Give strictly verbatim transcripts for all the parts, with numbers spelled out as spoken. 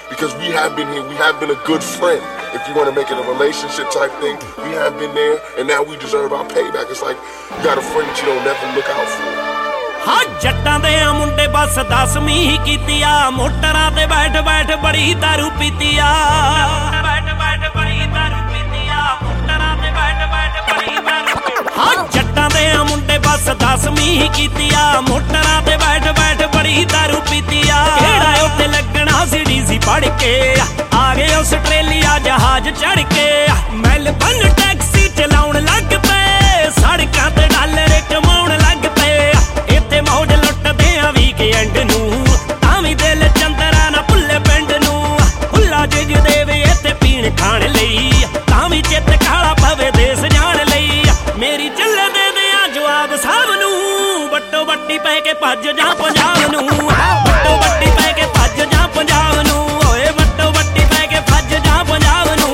because we have been here. We have been a good friend. If you want to make it a relationship type thing, we have been there, and now we deserve our payback. It's like you got a friend that you don't never look out for. हाँ जट्टां दे मुंडे बस दसवीं ही कीती आ, मोटरां ते बैठ बैठ बड़ी दारू पीती आ, बैठ बैठ बड़ी दारू पीती आ, मोटरां ते बैठ बैठ बड़ी दारू। हाँ जट्टां दे मुंडे बस दसवीं ही कीती आ, मोटरां ते बैठ बैठ बड़ी दारू पीती आ। केड़ा उत्ते लगना सी डीसी पढ़ के, आ गए आस्ट्रेलिया जहाज चढ़ के, मेलबर्न टैक्सी चलाउण लग पे, सड़कां ते डॉलर कमाउण लग पे। इत्थे मौज लुटदे आ वीकेंड नूं, तावीं दिल चंदरा ना भुल्ले पिंड नूं। भुल्ला जिग देवे इत्थे पीण खाण लई, तावीं चित काला पवे देस जाण लई। मेरी चल दे दियां जवाब साहब नूं, बट्टो बट्टी पै के भज जा पंजाब नूं, बट्टो बट्टी पै के भज जा पंजाब नूं, ओए बट्टो बट्टी पै के भज जा पंजाब नूं।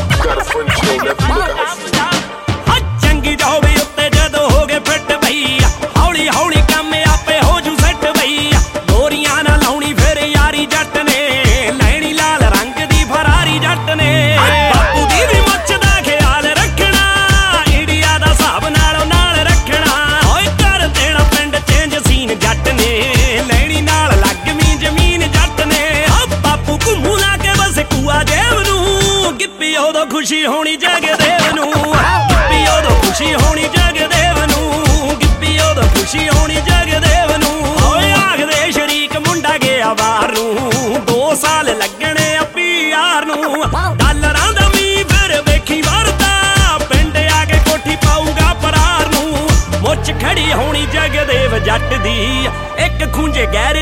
चंगी जॉब उत्ते जदों हो गए फिट बई, हौली हौली काम आपे हो जू सेट बई। गोरियां ना लाउणी फिर यारी जट ने, लैणी लाल रंग दी फरारी जट ने। बापू दी भी मुੱਛ दा ख्याल रखना, इंडिया दा हिसाब नालों नाल रखना। ओए कर देना पिंड चेंज सीन जट ने, लैणी नाल लगमी जमीन जट ने। बापू घुम्मू ला के बस कुआ जेब नूं, गिप्पी उदों खुशी होनी जगदेव नूं, गिप्पी उदों खुशी होनी जगदेव नूं, गिप्पी उदों खुशी होनी जगदेव नूं। ओए आखदे शरीक मुंडा गया बाहर नूं, दो साल लगने आ पीआर नूं। डॉलरां दा मींह फिर वेखी वरदा, पिंड आके कोठी पाऊगा परार नूं। मुੱਛ खड़ी होनी जगदेव जट दी, एक खूंजे गैर